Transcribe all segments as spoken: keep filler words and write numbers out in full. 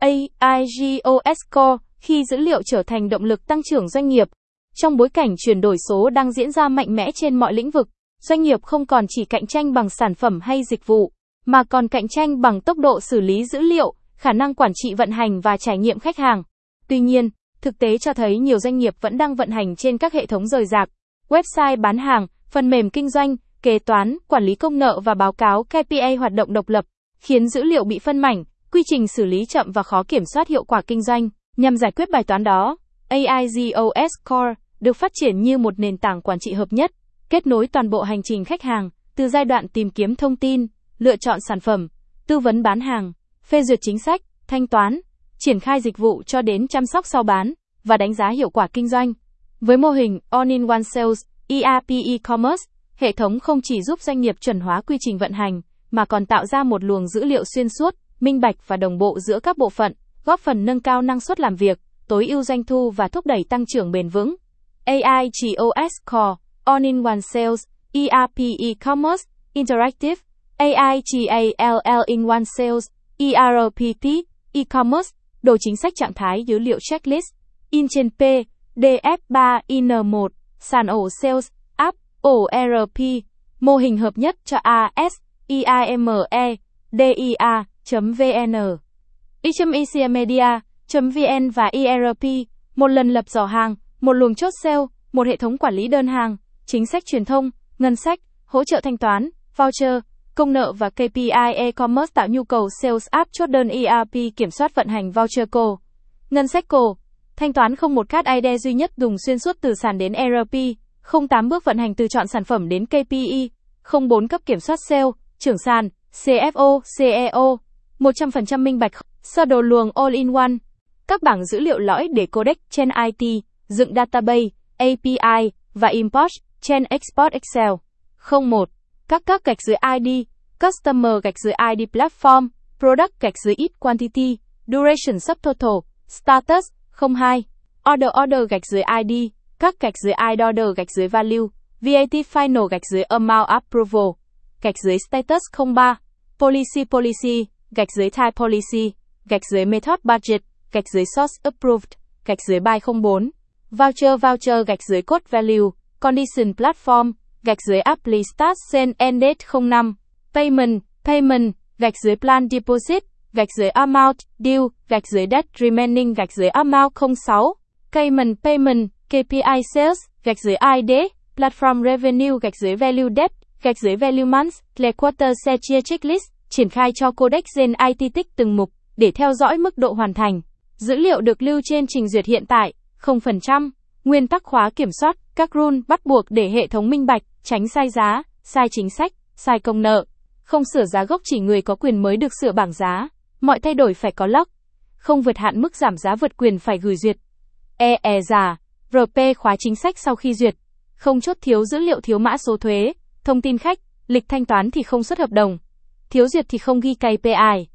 a i giê o ét Core khi dữ liệu trở thành động lực tăng trưởng doanh nghiệp. Trong bối cảnh chuyển đổi số đang diễn ra mạnh mẽ trên mọi lĩnh vực, doanh nghiệp không còn chỉ cạnh tranh bằng sản phẩm hay dịch vụ, mà còn cạnh tranh bằng tốc độ xử lý dữ liệu, khả năng quản trị vận hành và trải nghiệm khách hàng. Tuy nhiên, thực tế cho thấy nhiều doanh nghiệp vẫn đang vận hành trên các hệ thống rời rạc, website bán hàng, phần mềm kinh doanh, kế toán, quản lý công nợ và báo cáo ca pê i hoạt động độc lập, khiến dữ liệu bị phân mảnh, quy trình xử lý chậm và khó kiểm soát hiệu quả kinh doanh. Nhằm giải quyết bài toán đó, a i giê o ét Core được phát triển như một nền tảng quản trị hợp nhất, kết nối toàn bộ hành trình khách hàng, từ giai đoạn tìm kiếm thông tin, lựa chọn sản phẩm, tư vấn bán hàng, phê duyệt chính sách, thanh toán, triển khai dịch vụ cho đến chăm sóc sau bán và đánh giá hiệu quả kinh doanh. Với mô hình All-in-One Sales, e rờ pê e-commerce, hệ thống không chỉ giúp doanh nghiệp chuẩn hóa quy trình vận hành, mà còn tạo ra một luồng dữ liệu xuyên suốt, minh bạch và đồng bộ giữa các bộ phận, góp phần nâng cao năng suất làm việc, tối ưu doanh thu và thúc đẩy tăng trưởng bền vững. a i giê o ét Core, All-in-One Sales, e rờ pê e-commerce, Interactive, a i giê a lờ in-One Sales, e rờ pê pê, e-commerce, đồ chính sách trạng thái dữ liệu checklist, in trên P, đê ép ba in một, sàn ổ Sales, App, ổ e rờ pê, mô hình hợp nhất cho a ét, e i em e, đê i a.vn, e-media.vn và e rờ pê, một lần lập giỏ hàng, một luồng chốt sale, một hệ thống quản lý đơn hàng, chính sách truyền thông, ngân sách, hỗ trợ thanh toán, voucher, công nợ và ca pê i e-commerce tạo nhu cầu Sales App chốt đơn e rờ pê kiểm soát vận hành voucher cổ, ngân sách cổ, thanh toán không một card i đê duy nhất dùng xuyên suốt từ sàn đến e rờ pê, không tám bước vận hành từ chọn sản phẩm đến ca pê i, không bốn cấp kiểm soát sale, trưởng sàn, xê ép ô, xê e ô, một trăm phần trăm minh bạch, sơ đồ luồng all-in-one, các bảng dữ liệu lõi để codex trên i tê, dựng database, a pê i và import trên export Excel. không một. Các các gạch dưới i đê, customer gạch dưới i đê platform, product gạch dưới it quantity, duration subtotal, status, không hai. Order order gạch dưới i đê, các gạch dưới i order gạch dưới value, vê a tê final gạch dưới amount approval, gạch dưới status không ba. Policy policy, gạch dưới type policy, gạch dưới method budget, gạch dưới source approved, gạch dưới buy không bốn. Voucher voucher gạch dưới code value, condition platform, gạch dưới apply start send end date không năm. Payment, payment, gạch dưới plan deposit, gạch dưới amount due, gạch dưới debt remaining gạch dưới amount không sáu. Payment payment, ca pê i sales, gạch dưới i đê, platform revenue gạch dưới value debt, gạch dưới value months, clear quarter share chia checklist, triển khai cho codex gen i tê tích từng mục, để theo dõi mức độ hoàn thành. Dữ liệu được lưu trên trình duyệt hiện tại, không phần trăm. Nguyên tắc khóa kiểm soát, các rule bắt buộc để hệ thống minh bạch, tránh sai giá, sai chính sách, sai công nợ. Không sửa giá gốc chỉ người có quyền mới được sửa bảng giá. Mọi thay đổi phải có lock. Không vượt hạn mức giảm giá vượt quyền phải gửi duyệt. e e giả, rờ pê khóa chính sách sau khi duyệt. Không chốt thiếu dữ liệu thiếu mã số thuế, thông tin khách, lịch thanh toán thì không xuất hợp đồng. Thiếu duyệt thì không ghi ca pê i.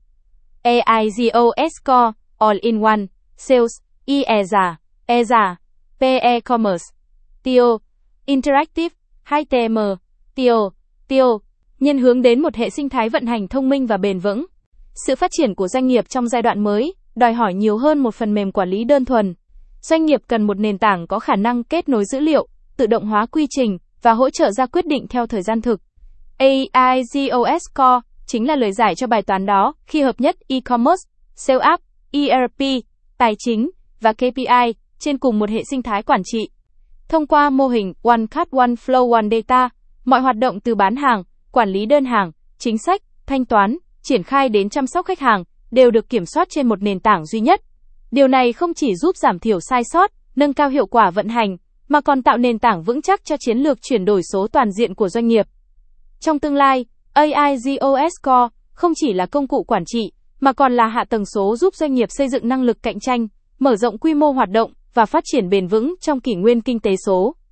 a i giê o ét Core, All-in-One, Sales, e e giả, e giả, pê e-commerce, tê o, Interactive, hát tê em, tê o, tê o, nhân hướng đến một hệ sinh thái vận hành thông minh và bền vững. Sự phát triển của doanh nghiệp trong giai đoạn mới, đòi hỏi nhiều hơn một phần mềm quản lý đơn thuần. Doanh nghiệp cần một nền tảng có khả năng kết nối dữ liệu, tự động hóa quy trình, và hỗ trợ ra quyết định theo thời gian thực. a i giê o ét Core chính là lời giải cho bài toán đó khi hợp nhất e-commerce, sales app, e rờ pê, tài chính và ca pê i trên cùng một hệ sinh thái quản trị. Thông qua mô hình One Card One Flow One Data, mọi hoạt động từ bán hàng, quản lý đơn hàng, chính sách, thanh toán, triển khai đến chăm sóc khách hàng đều được kiểm soát trên một nền tảng duy nhất. Điều này không chỉ giúp giảm thiểu sai sót, nâng cao hiệu quả vận hành, mà còn tạo nền tảng vững chắc cho chiến lược chuyển đổi số toàn diện của doanh nghiệp. Trong tương lai, a i giê o ét Core không chỉ là công cụ quản trị, mà còn là hạ tầng số giúp doanh nghiệp xây dựng năng lực cạnh tranh, mở rộng quy mô hoạt động và phát triển bền vững trong kỷ nguyên kinh tế số.